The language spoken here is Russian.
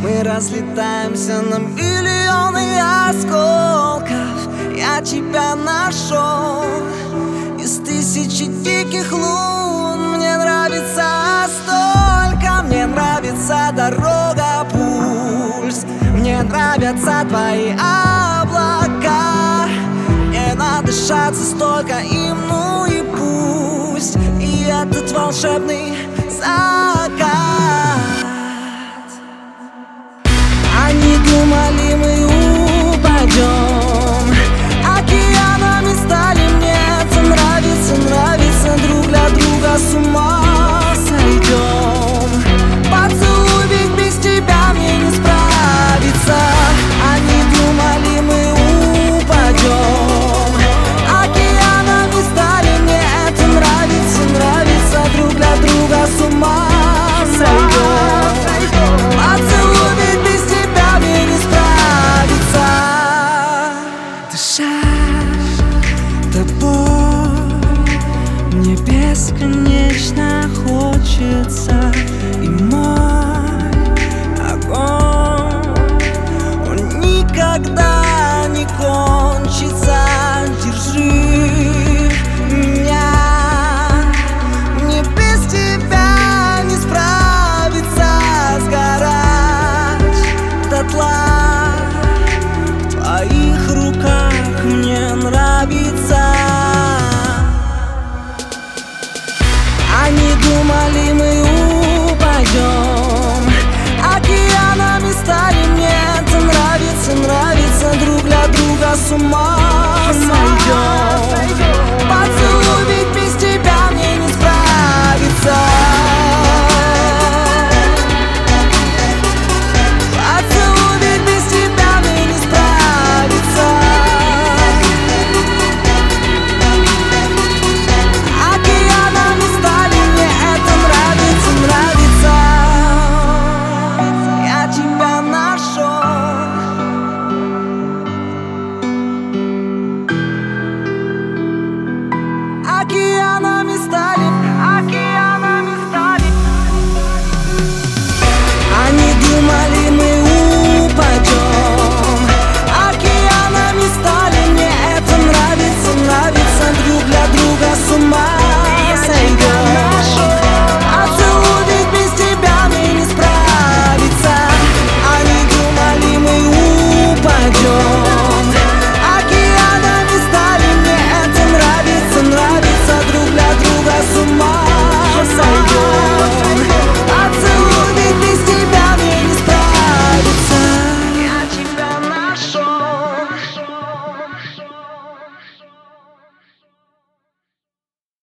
Мы разлетаемся на миллионы осколков. Я тебя нашел из тысячи диких лун. Мне нравится столько, мне нравится дорога, пульс. Мне нравятся твои облака. Не надышаться столько им, ну и пусть. И этот волшебный закат. Они думали, мы упадем, океанами стали. Мне это нравится, нравится. Друг для друга с ума сойдем. Поцелуй, ведь без тебя мне не справиться. Они думали, мы упадем, океанами стали. Мне это нравится, нравится. Друг для друга с ума сойдем. Поцелуй, ведь без тебя мне не справиться. Дышать тобой мне бесконечно хочется. И мой огонь, он никогда не кончится. Держи меня, мне без тебя не справиться. Сгорать дотла в твоих руках мне нравится. Они думали, мы упадем, океанами стали. Мне это нравится, нравится. Друг для друга с ума сойдем. Поцелуй, ведь без тебя мне не справиться. Поцелуй, ведь без тебя мне не справиться. Океанами стали. Мне это нравится, нравится. Я тебя нашел. Океанами стали, океанами стали. Они думали, мы упадем, океанами стали. Мне это нравится, нравится. Друг для друга с ума сойдем. Поцелуй, ведь без тебя мне не справиться. Они думали, мы упадем, океанами стали. Мне это нравится, нравится. Друг для друга с ума сойдем.